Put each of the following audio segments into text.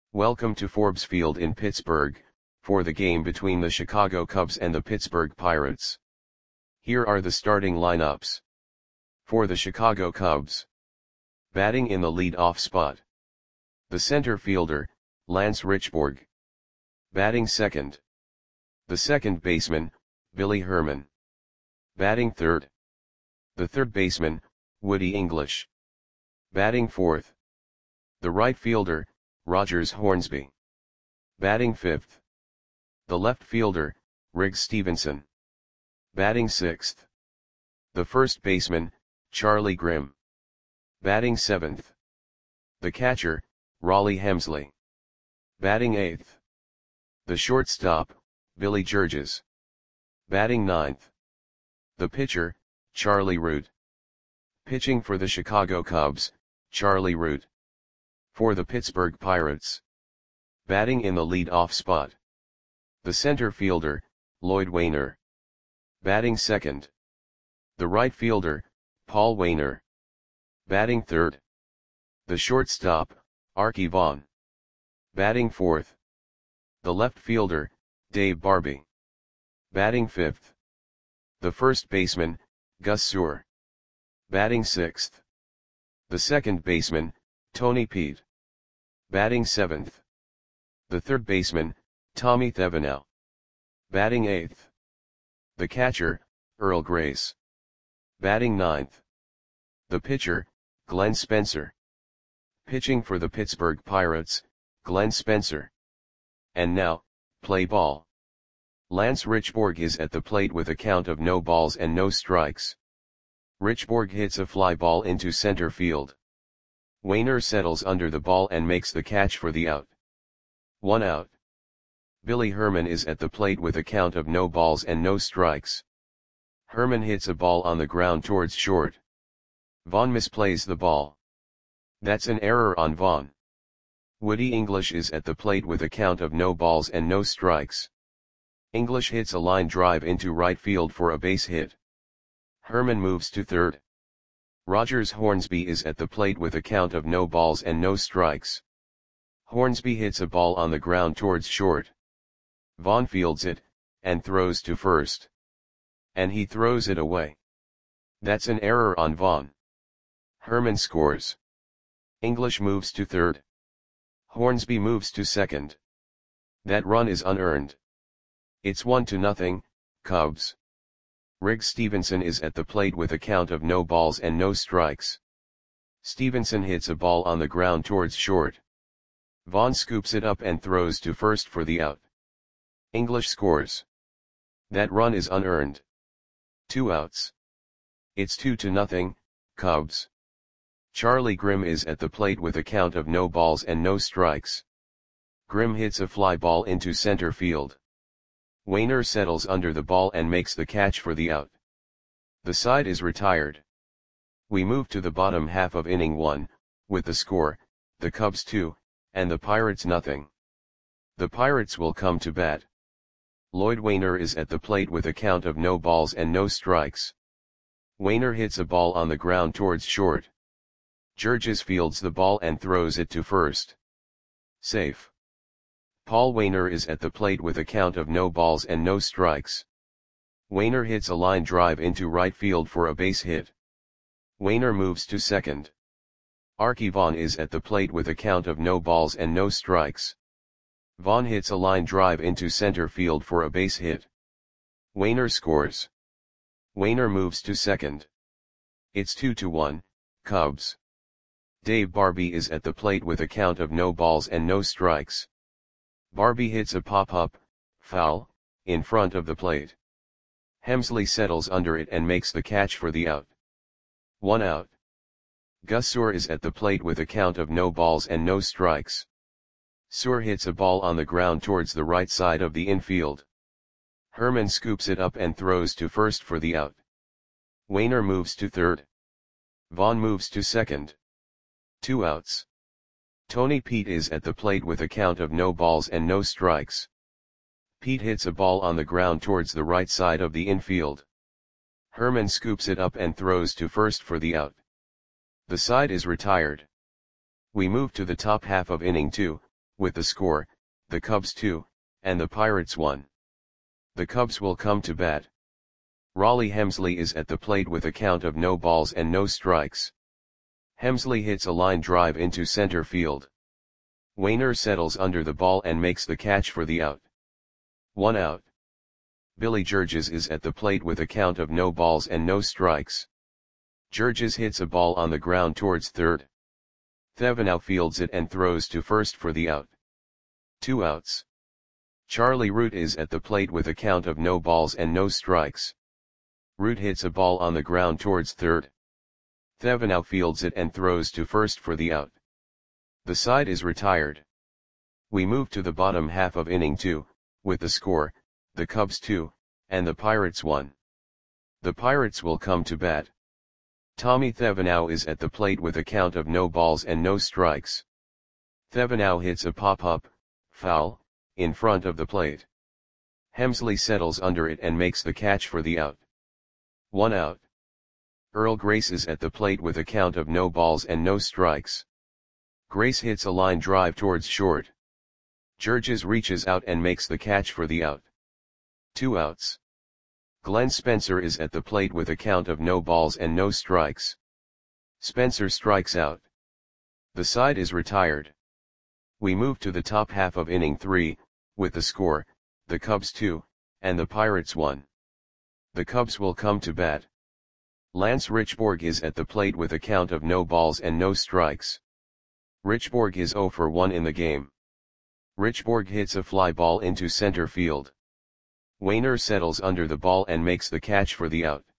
Welcome to Forbes Field in Pittsburgh, for the game between the Chicago Cubs and the Pittsburgh Pirates. Here are the starting lineups. For the Chicago Cubs. Batting in the lead-off spot. The center fielder, Lance Richburg. Batting second. The second baseman, Billy Herman. Batting third. The third baseman, Woody English. Batting fourth. The right fielder, Rogers Hornsby. Batting fifth. The left fielder, Riggs Stephenson. Batting sixth. The first baseman, Charlie Grimm. Batting seventh. The catcher, Rollie Hemsley. Batting eighth. The shortstop, Billy Georges. Batting ninth. The pitcher, Charlie Root. Pitching for the Chicago Cubs, Charlie Root. For the Pittsburgh Pirates. Batting in the lead-off spot. The center fielder, Lloyd Waner. Batting second. The right fielder, Paul Waner. Batting third. The shortstop, Arky Vaughan. Batting fourth. The left fielder, Dave Barbee. Batting fifth. The first baseman, Gus Suhr. Batting sixth. The second baseman, Tony Peet. Batting seventh. The third baseman, Tommy Thevenot. Batting eighth. The catcher, Earl Grace. Batting ninth. The pitcher, Glenn Spencer. Pitching for the Pittsburgh Pirates, Glenn Spencer. And now, play ball. Lance Richburg is at the plate with a count of no balls and no strikes. Richburg hits a fly ball into center field. Waner settles under the ball and makes the catch for the out. 1 out. Billy Herman is at the plate with a count of no balls and no strikes. Herman hits a ball on the ground towards short. Vaughan misplays the ball. That's an error on Vaughan. Woody English is at the plate with a count of no balls and no strikes. English hits a line drive into right field for a base hit. Herman moves to third. Rogers Hornsby is at the plate with a count of no balls and no strikes. Hornsby hits a ball on the ground towards short. Vaughan fields it, and throws to first. And he throws it away. That's an error on Vaughan. Herman scores. English moves to third. Hornsby moves to second. That run is unearned. It's 1-0, Cubs. Riggs Stephenson is at the plate with a count of no balls and no strikes. Stephenson hits a ball on the ground towards short. Vaughan scoops it up and throws to first for the out. English scores. That run is unearned. 2 outs. It's 2-0, Cubs. Charlie Grimm is at the plate with a count of no balls and no strikes. Grimm hits a fly ball into center field. Waner settles under the ball and makes the catch for the out. The side is retired. We move to the bottom half of inning 1, with the score, the Cubs 2, and the Pirates 0. The Pirates will come to bat. Lloyd Waner is at the plate with a count of no balls and no strikes. Waner hits a ball on the ground towards short. Georges fields the ball and throws it to first. Safe. Paul Waner is at the plate with a count of no balls and no strikes. Waner hits a line drive into right field for a base hit. Waner moves to second. Arky Vaughan is at the plate with a count of no balls and no strikes. Vaughan hits a line drive into center field for a base hit. Waner scores. Waner moves to second. It's 2-1, Cubs. Dave Barbee is at the plate with a count of no balls and no strikes. Barbee hits a pop-up, foul, in front of the plate. Hemsley settles under it and makes the catch for the out. 1 out. Gus Suhr is at the plate with a count of no balls and no strikes. Suhr hits a ball on the ground towards the right side of the infield. Herman scoops it up and throws to first for the out. Waner moves to third. Vaughan moves to second. 2 outs. Tony Peet is at the plate with a count of no balls and no strikes. Peet hits a ball on the ground towards the right side of the infield. Herman scoops it up and throws to first for the out. The side is retired. We move to the top half of inning 2, with the score, the Cubs 2, and the Pirates 1. The Cubs will come to bat. Raleigh Hemsley is at the plate with a count of no balls and no strikes. Hemsley hits a line drive into center field. Wainer settles under the ball and makes the catch for the out. 1 out. Billy Georges is at the plate with a count of no balls and no strikes. Georges hits a ball on the ground towards third. Thevenot fields it and throws to first for the out. 2 outs. Charlie Root is at the plate with a count of no balls and no strikes. Root hits a ball on the ground towards third. Thevenot fields it and throws to first for the out. The side is retired. We move to the bottom half of inning 2, with the score, the Cubs 2, and the Pirates 1. The Pirates will come to bat. Tommy Thevenot is at the plate with a count of no balls and no strikes. Thevenot hits a pop-up, foul, in front of the plate. Hemsley settles under it and makes the catch for the out. 1 out. Earl Grace is at the plate with a count of no balls and no strikes. Grace hits a line drive towards short. Georges reaches out and makes the catch for the out. 2 outs. Glenn Spencer is at the plate with a count of no balls and no strikes. Spencer strikes out. The side is retired. We move to the top half of inning 3, with the score, the Cubs 2, and the Pirates 1. The Cubs will come to bat. Lance Richborg is at the plate with a count of no balls and no strikes. Richborg is 0 for 1 in the game. Richborg hits a fly ball into center field. Wainer settles under the ball and makes the catch for the out.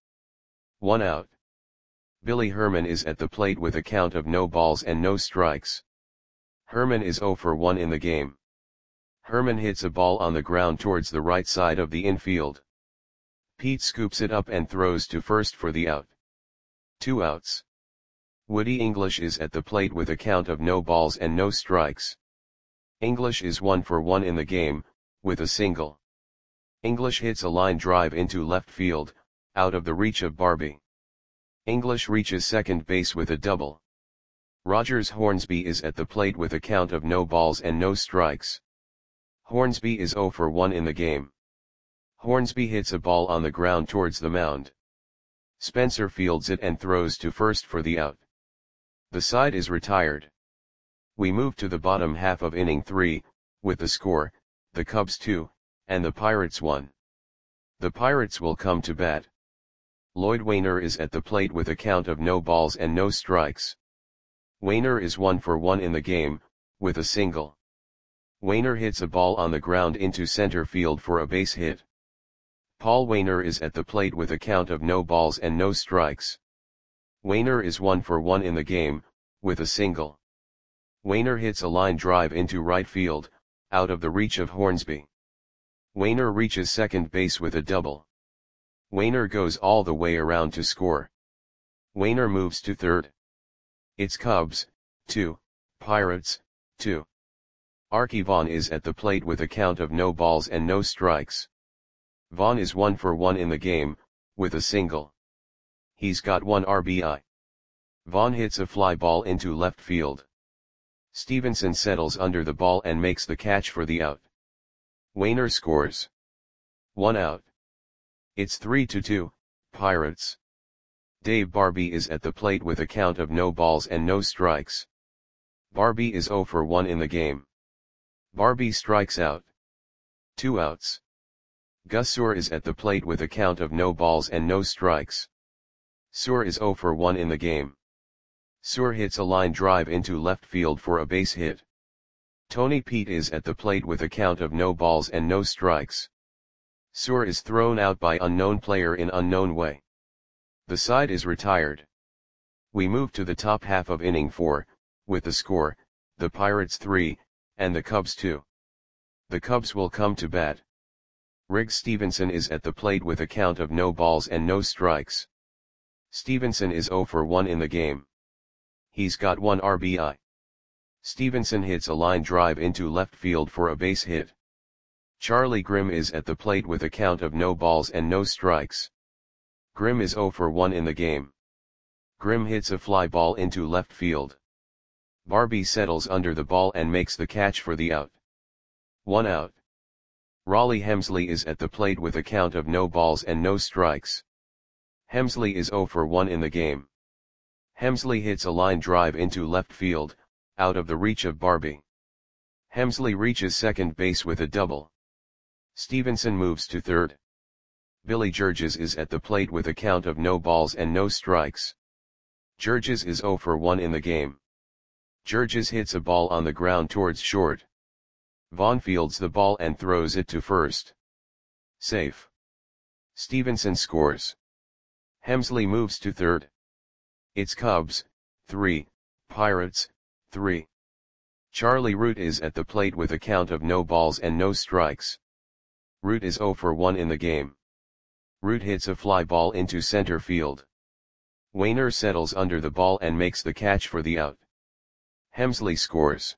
1 out. Billy Herman is at the plate with a count of no balls and no strikes. Herman is 0 for 1 in the game. Herman hits a ball on the ground towards the right side of the infield. Pete scoops it up and throws to first for the out. 2 outs. Woody English is at the plate with a count of no balls and no strikes. English is 1 for 1 in the game, with a single. English hits a line drive into left field, out of the reach of Barbie. English reaches second base with a double. Rogers Hornsby is at the plate with a count of no balls and no strikes. Hornsby is 0 for 1 in the game. Hornsby hits a ball on the ground towards the mound. Spencer fields it and throws to first for the out. The side is retired. We move to the bottom half of inning 3, with the score, the Cubs 2, and the Pirates 1. The Pirates will come to bat. Lloyd Wainer is at the plate with a count of no balls and no strikes. Wainer is 1 for 1 in the game, with a single. Wainer hits a ball on the ground into center field for a base hit. Paul Wainer is at the plate with a count of no balls and no strikes. Wainer is 1 for 1 in the game, with a single. Wainer hits a line drive into right field, out of the reach of Hornsby. Wainer reaches second base with a double. Wainer goes all the way around to score. Wainer moves to third. It's Cubs, 2, Pirates, 2. Archie Vaughn is at the plate with a count of no balls and no strikes. Vaughn is 1 for 1 in the game, with a single. He's got 1 RBI. Vaughn hits a fly ball into left field. Stevenson settles under the ball and makes the catch for the out. Wainer scores. 1 out. It's 3-2, Pirates. Dave Barbie is at the plate with a count of no balls and no strikes. Barbie is 0 for 1 in the game. Barbie strikes out. 2 outs. Gus Suhr is at the plate with a count of no balls and no strikes. Suhr is 0 for 1 in the game. Suhr hits a line drive into left field for a base hit. Tony Pete is at the plate with a count of no balls and no strikes. Suhr is thrown out by unknown player in unknown way. The side is retired. We move to the top half of inning 4, with the score, the Pirates 3, and the Cubs 2. The Cubs will come to bat. Riggs Stevenson is at the plate with a count of no balls and no strikes. Stevenson is 0 for 1 in the game. He's got 1 RBI. Stevenson hits a line drive into left field for a base hit. Charlie Grimm is at the plate with a count of no balls and no strikes. Grimm is 0 for 1 in the game. Grimm hits a fly ball into left field. Barbie settles under the ball and makes the catch for the out. 1 out. Raleigh Hemsley is at the plate with a count of no balls and no strikes. Hemsley is 0 for 1 in the game. Hemsley hits a line drive into left field, out of the reach of Barbie. Hemsley reaches second base with a double. Stevenson moves to third. Billy Georges is at the plate with a count of no balls and no strikes. Georges is 0 for 1 in the game. Georges hits a ball on the ground towards short. Vaughn fields the ball and throws it to first. Safe. Stevenson scores. Hemsley moves to third. It's Cubs, 3, Pirates, 3. Charlie Root is at the plate with a count of no balls and no strikes. Root is 0 for 1 in the game. Root hits a fly ball into center field. Wainer settles under the ball and makes the catch for the out. Hemsley scores.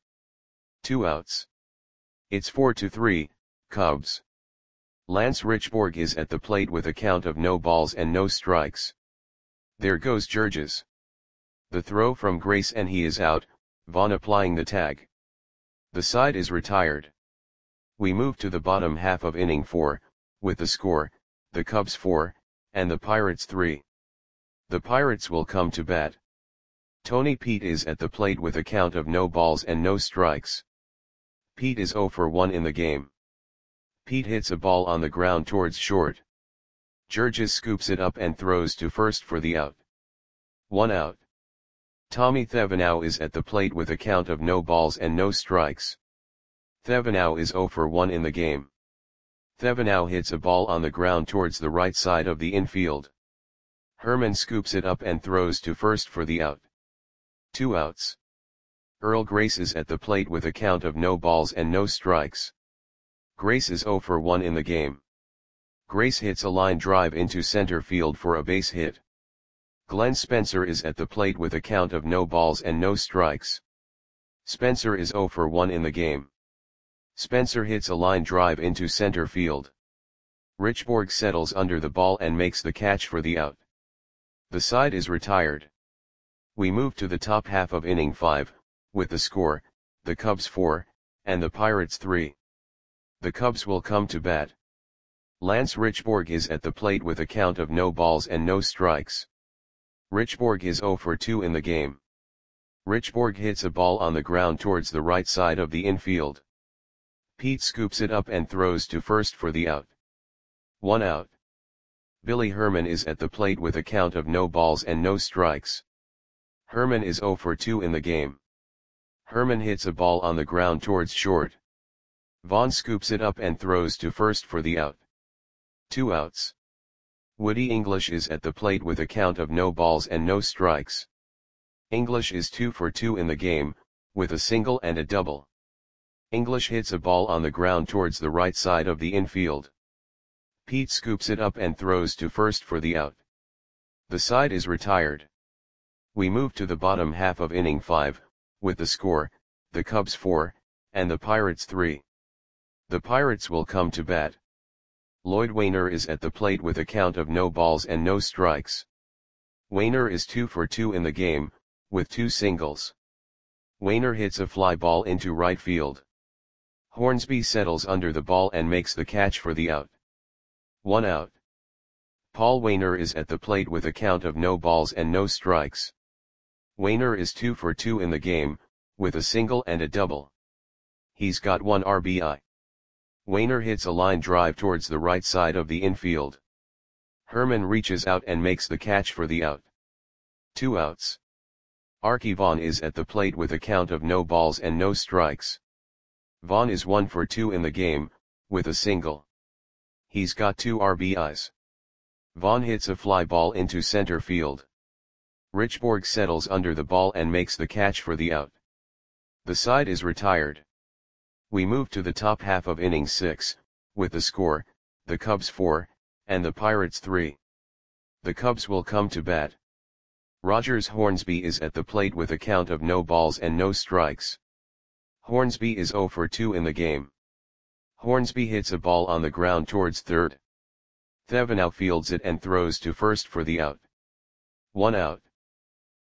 2 outs. It's 4-3, Cubs. Lance Richborg is at the plate with a count of no balls and no strikes. There goes Georges. The throw from Grace and he is out, Vaughn applying the tag. The side is retired. We move to the bottom half of inning 4, with the score, the Cubs 4, and the Pirates 3. The Pirates will come to bat. Tony Pete is at the plate with a count of no balls and no strikes. Pete is 0 for 1 in the game. Pete hits a ball on the ground towards short. Georges scoops it up and throws to first for the out. 1 out. Tommy Thevenot is at the plate with a count of no balls and no strikes. Thevenot is 0 for 1 in the game. Thevenot hits a ball on the ground towards the right side of the infield. Herman scoops it up and throws to first for the out. 2 outs. Earl Grace is at the plate with a count of no balls and no strikes. Grace is 0 for 1 in the game. Grace hits a line drive into center field for a base hit. Glenn Spencer is at the plate with a count of no balls and no strikes. Spencer is 0 for 1 in the game. Spencer hits a line drive into center field. Richborg settles under the ball and makes the catch for the out. The side is retired. We move to the top half of inning 5, with the score, the Cubs 4, and the Pirates 3. The Cubs will come to bat. Lance Richborg is at the plate with a count of no balls and no strikes. Richborg is 0 for 2 in the game. Richborg hits a ball on the ground towards the right side of the infield. Pete scoops it up and throws to first for the out. 1 out. Billy Herman is at the plate with a count of no balls and no strikes. Herman is 0 for 2 in the game. Herman hits a ball on the ground towards short. Vaughn scoops it up and throws to first for the out. 2 outs. Woody English is at the plate with a count of no balls and no strikes. English is 2 for 2 in the game, with a single and a double. English hits a ball on the ground towards the right side of the infield. Pete scoops it up and throws to first for the out. The side is retired. We move to the bottom half of inning 5, with the score, the Cubs 4, and the Pirates 3. The Pirates will come to bat. Lloyd Wainer is at the plate with a count of no balls and no strikes. Wainer is 2 for 2 in the game, with 2 singles. Wainer hits a fly ball into right field. Hornsby settles under the ball and makes the catch for the out. 1 out. Paul Wainer is at the plate with a count of no balls and no strikes. Wainer is 2 for 2 in the game, with a single and a double. He's got 1 RBI. Wainer hits a line drive towards the right side of the infield. Herman reaches out and makes the catch for the out. 2 outs. Archie Vaughn is at the plate with a count of no balls and no strikes. Vaughn is 1 for 2 in the game, with a single. He's got 2 RBIs. Vaughn hits a fly ball into center field. Richborg settles under the ball and makes the catch for the out. The side is retired. We move to the top half of inning 6, with the score, the Cubs 4, and the Pirates 3. The Cubs will come to bat. Rogers Hornsby is at the plate with a count of no balls and no strikes. Hornsby is 0 for 2 in the game. Hornsby hits a ball on the ground towards third. Thevenot fields it and throws to first for the out. 1 out.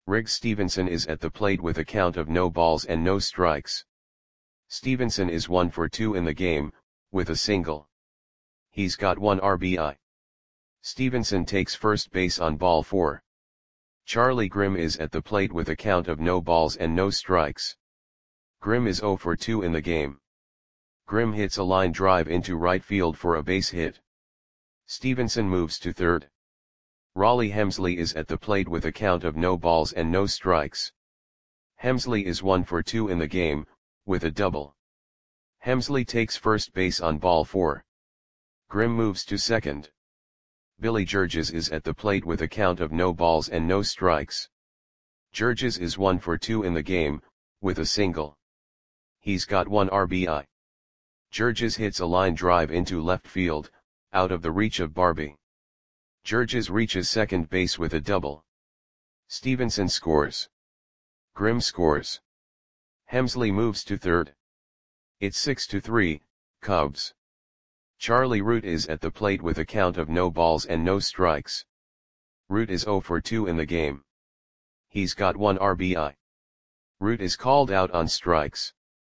Riggs Stevenson is at the plate with a count of no balls and no strikes. Stevenson is 1 for 2 in the game, with a single. He's got 1 RBI. Stevenson takes first base on ball 4. Charlie Grimm is at the plate with a count of no balls and no strikes. Grimm is 0 for 2 in the game. Grimm hits a line drive into right field for a base hit. Stevenson moves to third. Raleigh Hemsley is at the plate with a count of no balls and no strikes. Hemsley is 1 for 2 in the game, with a double. Hemsley takes first base on ball 4. Grimm moves to second. Billy Georges is at the plate with a count of no balls and no strikes. Georges is 1 for 2 in the game, with a single. He's got 1 RBI. Georges hits a line drive into left field, out of the reach of Barbie. Georges reaches second base with a double. Stevenson scores. Grimm scores. Hemsley moves to third. It's 6-3, Cubs. Charlie Root is at the plate with a count of no balls and no strikes. Root is 0 for 2 in the game. He's got 1 RBI. Root is called out on strikes.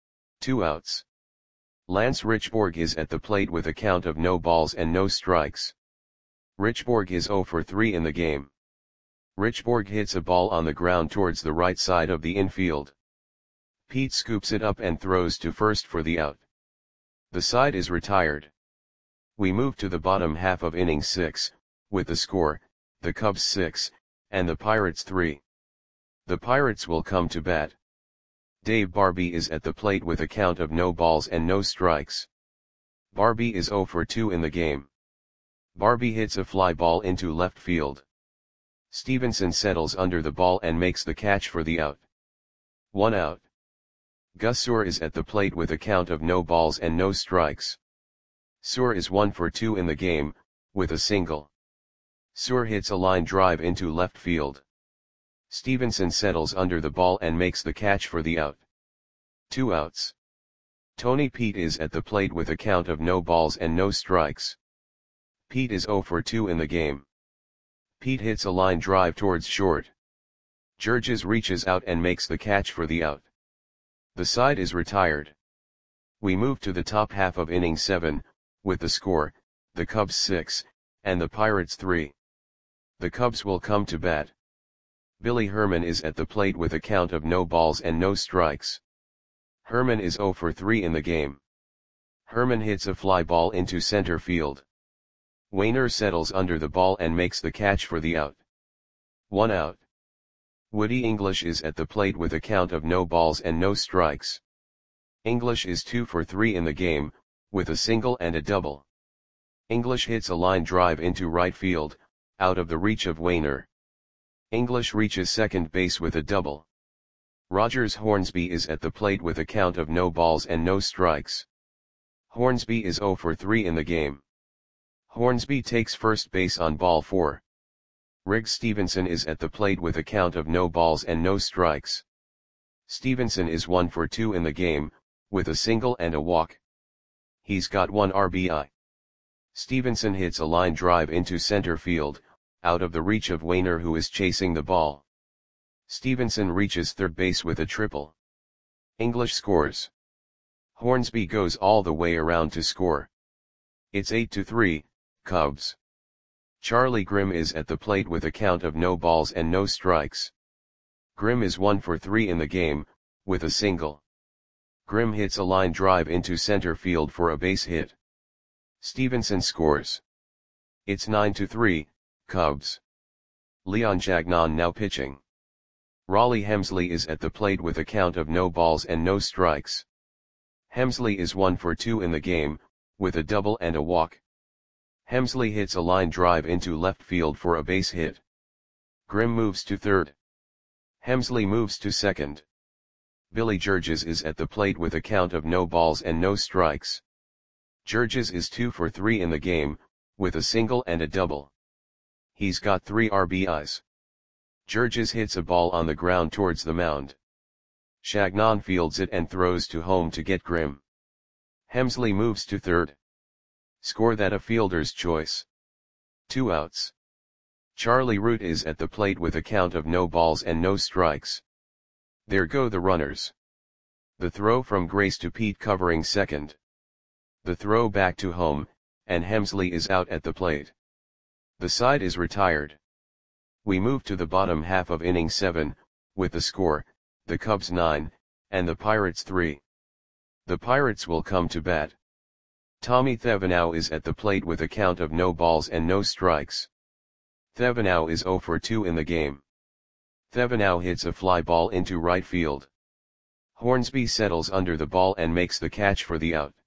2 outs. Lance Richborg is at the plate with a count of no balls and no strikes. Richborg is 0 for 3 in the game. Richborg hits a ball on the ground towards the right side of the infield. Pete scoops it up and throws to first for the out. The side is retired. We move to the bottom half of inning 6, with the score, the Cubs 6, and the Pirates 3. The Pirates will come to bat. Dave Barbie is at the plate with a count of no balls and no strikes. Barbie is 0 for 2 in the game. Barbie hits a fly ball into left field. Stevenson settles under the ball and makes the catch for the out. 1 out. Gus Suhr is at the plate with a count of no balls and no strikes. Suhr is 1 for 2 in the game, with a single. Suhr hits a line drive into left field. Stevenson settles under the ball and makes the catch for the out. 2 outs. Tony Pete is at the plate with a count of no balls and no strikes. Pete is 0 for 2 in the game. Pete hits a line drive towards short. Georges reaches out and makes the catch for the out. The side is retired. We move to the top half of inning 7, with the score, the Cubs 6, and the Pirates 3. The Cubs will come to bat. Billy Herman is at the plate with a count of no balls and no strikes. Herman is 0 for 3 in the game. Herman hits a fly ball into center field. Wainer settles under the ball and makes the catch for the out. 1 out. Woody English is at the plate with a count of no balls and no strikes. English is 2 for 3 in the game, with a single and a double. English hits a line drive into right field, out of the reach of Wainer. English reaches second base with a double. Rogers Hornsby is at the plate with a count of no balls and no strikes. Hornsby is 0 for 3 in the game. Hornsby takes first base on ball 4. Riggs Stevenson is at the plate with a count of no balls and no strikes. Stevenson is 1 for 2 in the game, with a single and a walk. He's got 1 RBI. Stevenson hits a line drive into center field, out of the reach of Wainer who is chasing the ball. Stevenson reaches third base with a triple. English scores. Hornsby goes all the way around to score. It's 8-3, Cubs. Charlie Grimm is at the plate with a count of no balls and no strikes. Grimm is 1 for 3 in the game, with a single. Grimm hits a line drive into center field for a base hit. Stevenson scores. It's 9-3, Cubs. Leon Jagnon now pitching. Raleigh Hemsley is at the plate with a count of no balls and no strikes. Hemsley is 1 for 2 in the game, with a double and a walk. Hemsley hits a line drive into left field for a base hit. Grimm moves to third. Hemsley moves to second. Billy Georges is at the plate with a count of no balls and no strikes. Georges is 2 for 3 in the game, with a single and a double. He's got 3 RBIs. Georges hits a ball on the ground towards the mound. Jagnon fields it and throws to home to get Grimm. Hemsley moves to third. Score that a fielder's choice. 2 outs. Charlie Root is at the plate with a count of no balls and no strikes. There go the runners. The throw from Grace to Pete covering second. The throw back to home, and Hemsley is out at the plate. The side is retired. We move to the bottom half of inning 7, with the score, the Cubs 9, and the Pirates 3. The Pirates will come to bat. Tommy Thevenot is at the plate with a count of no balls and no strikes. Thevenot is 0 for 2 in the game. Thevenot hits a fly ball into right field. Hornsby settles under the ball and makes the catch for the out.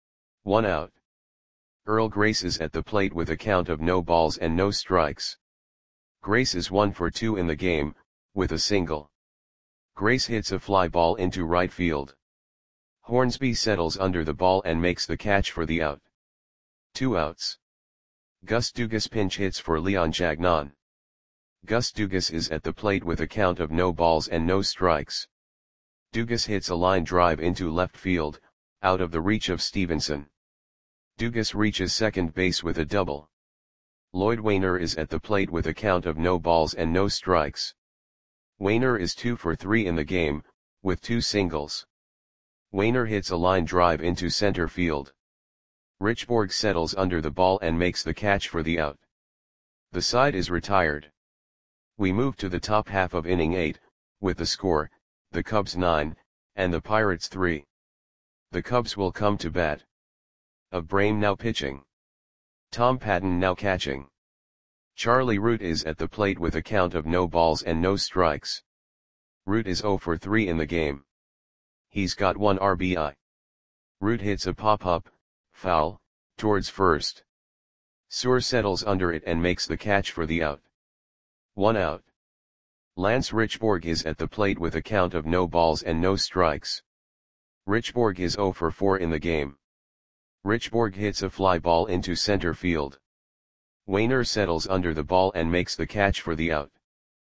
1 out. Earl Grace is at the plate with a count of no balls and no strikes. Grace is 1 for 2 in the game, with a single. Grace hits a fly ball into right field. Hornsby settles under the ball and makes the catch for the out. 2 outs. Gus Dugas pinch hits for Leon Jagnon. Gus Dugas is at the plate with a count of no balls and no strikes. Dugas hits a line drive into left field, out of the reach of Stevenson. Dugas reaches second base with a double. Lloyd Wainer is at the plate with a count of no balls and no strikes. Wainer is 2 for 3 in the game, with 2 singles. Wainer hits a line drive into center field. Richborg settles under the ball and makes the catch for the out. The side is retired. We move to the top half of inning 8, with the score, the Cubs 9, and the Pirates 3. The Cubs will come to bat. Abraham now pitching. Tom Patton now catching. Charlie Root is at the plate with a count of no balls and no strikes. Root is 0 for 3 in the game. He's got 1 RBI. Root hits a pop-up, foul, towards first. Suhr settles under it and makes the catch for the out. 1 out. Lance Richborg is at the plate with a count of no balls and no strikes. Richborg is 0 for 4 in the game. Richborg hits a fly ball into center field. Wainer settles under the ball and makes the catch for the out.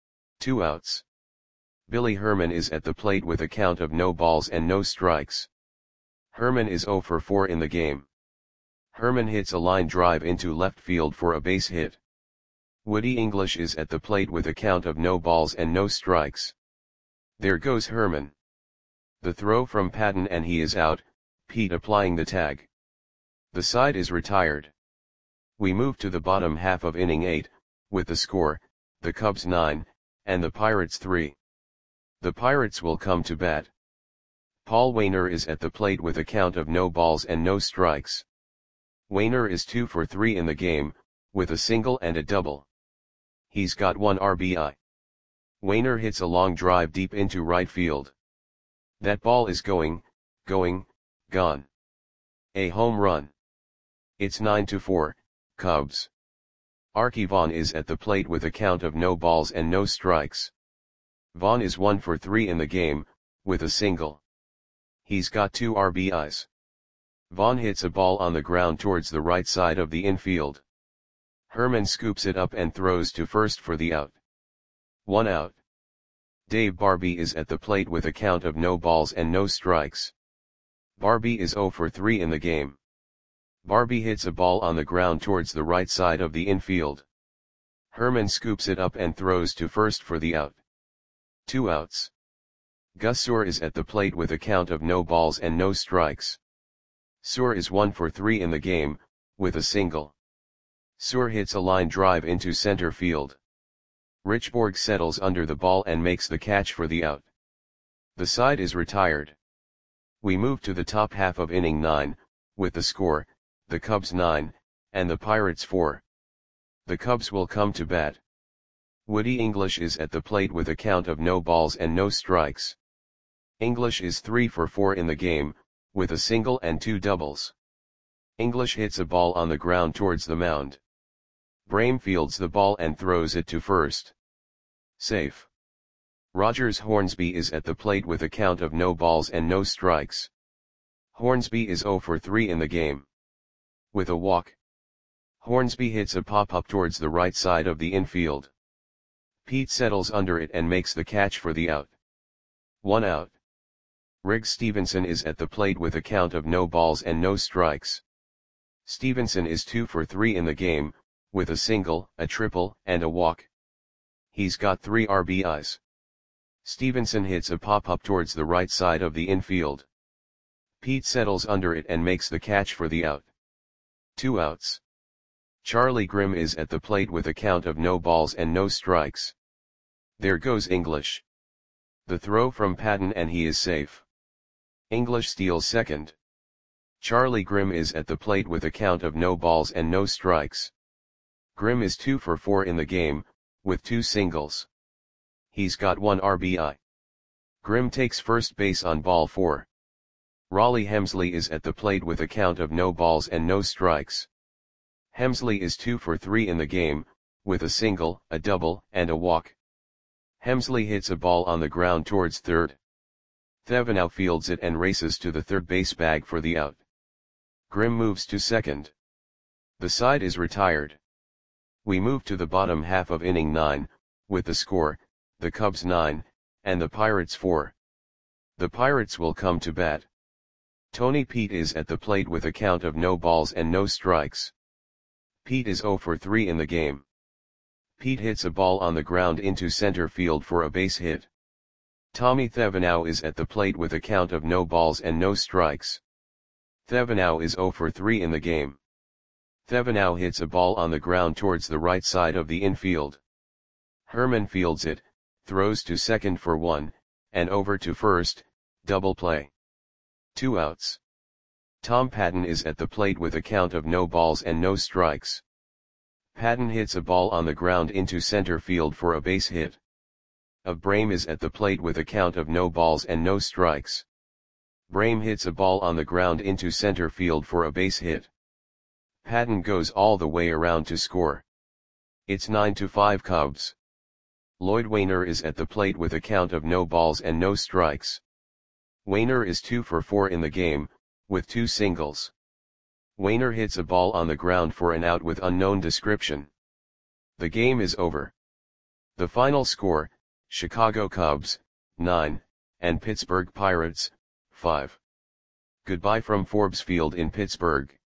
2 outs. Billy Herman is at the plate with a count of no balls and no strikes. Herman is 0 for 4 in the game. Herman hits a line drive into left field for a base hit. Woody English is at the plate with a count of no balls and no strikes. There goes Herman. The throw from Patton and he is out, Pete applying the tag. The side is retired. We move to the bottom half of inning 8, with the score, the Cubs 9, and the Pirates 3. The Pirates will come to bat. Paul Wainer is at the plate with a count of no balls and no strikes. Wainer is 2 for 3 in the game, with a single and a double. He's got 1 RBI. Wainer hits a long drive deep into right field. That ball is going, gone. A home run. It's 9-4, Cubs. Archie Vaughn is at the plate with a count of no balls and no strikes. Vaughn is 1 for 3 in the game, with a single. He's got 2 RBIs. Vaughn hits a ball on the ground towards the right side of the infield. Herman scoops it up and throws to first for the out. 1 out. Dave Barbee is at the plate with a count of no balls and no strikes. Barbee is 0 for 3 in the game. Barbee hits a ball on the ground towards the right side of the infield. Herman scoops it up and throws to first for the out. 2 outs. Gus Suhr is at the plate with a count of no balls and no strikes. Suhr is 1 for 3 in the game, with a single. Suhr hits a line drive into center field. Richborg settles under the ball and makes the catch for the out. The side is retired. We move to the top half of inning 9, with the score, the Cubs 9, and the Pirates 4. The Cubs will come to bat. Woody English is at the plate with a count of no balls and no strikes. English is 3 for 4 in the game, with a single and 2 doubles. English hits a ball on the ground towards the mound. Brame fields the ball and throws it to first. Safe. Rogers Hornsby is at the plate with a count of no balls and no strikes. Hornsby is 0 for 3 in the game. With a walk. Hornsby hits a pop-up towards the right side of the infield. Pete settles under it and makes the catch for the out. 1 out. Riggs Stevenson is at the plate with a count of no balls and no strikes. Stevenson is 2 for 3 in the game, with a single, a triple, and a walk. He's got 3 RBIs. Stevenson hits a pop-up towards the right side of the infield. Pete settles under it and makes the catch for the out. 2 outs. Charlie Grimm is at the plate with a count of no balls and no strikes. There goes English. The throw from Patton and he is safe. English steals second. Charlie Grimm is at the plate with a count of no balls and no strikes. Grimm is 2 for 4 in the game, with 2 singles. He's got 1 RBI. Grimm takes first base on ball 4. Raleigh Hemsley is at the plate with a count of no balls and no strikes. Hemsley is 2 for 3 in the game, with a single, a double, and a walk. Hemsley hits a ball on the ground towards third. Thevenot fields it and races to the third base bag for the out. Grimm moves to second. The side is retired. We move to the bottom half of inning 9, with the score, the Cubs 9, and the Pirates 4. The Pirates will come to bat. Tony Pete is at the plate with a count of no balls and no strikes. Pete is 0 for 3 in the game. Pete hits a ball on the ground into center field for a base hit. Tommy Thevenot is at the plate with a count of no balls and no strikes. Thevenot is 0 for 3 in the game. Thevenot hits a ball on the ground towards the right side of the infield. Herman fields it, throws to second for 1, and over to first, double play. 2 outs. Tom Patton is at the plate with a count of no balls and no strikes. Patton hits a ball on the ground into center field for a base hit. Brame is at the plate with a count of no balls and no strikes. Brame hits a ball on the ground into center field for a base hit. Patton goes all the way around to score. It's 9-5 Cubs. Lloyd Wainer is at the plate with a count of no balls and no strikes. Wainer is 2 for 4 in the game, with 2 singles. Wainer hits a ball on the ground for an out with unknown description. The game is over. The final score, Chicago Cubs, 9, and Pittsburgh Pirates, 5. Goodbye from Forbes Field in Pittsburgh.